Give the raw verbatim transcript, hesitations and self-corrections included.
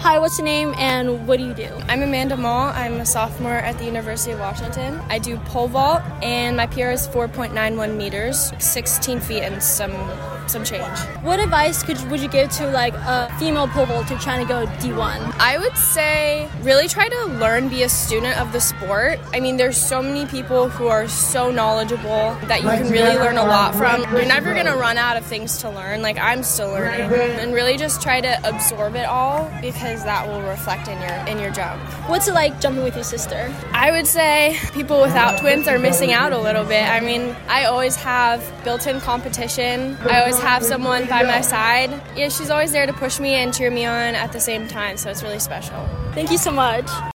Hi, what's your name and what do you do? I'm Amanda Mall. I'm a sophomore at the University of Washington. I do pole vault, and my P R is four point nine one meters, sixteen feet and some some change. What advice could would you give to like a female pole vaulter trying to go D one? I would say really try to learn, be a student of the sport. I mean, there's so many people who are so knowledgeable that you can really learn a lot from. You're never going to run out of things to learn. Like, I'm still learning. And really just try to absorb it all, because that will reflect in your in your jump. What's it like jumping with your sister? I would say people without twins are missing out a little bit. I mean, I always have built-in competition. I always have someone by my side. Yeah, she's always there to push me and cheer me on at the same time, so it's really special. Thank you so much.